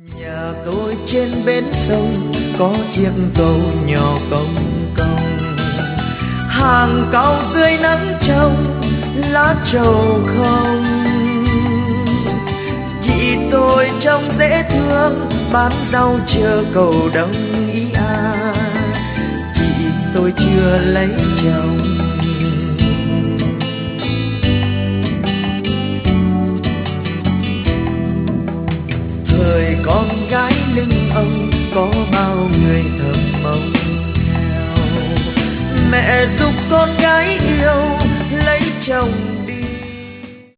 Nhà tôi trên bến sông có chiếc cầu nhỏ cong cong, hàng cau dưới nắng trong lá trầu không. Chị tôi trông dễ thương bán rau chờ cầu đông ý à. Chị tôi chưa lấy chồng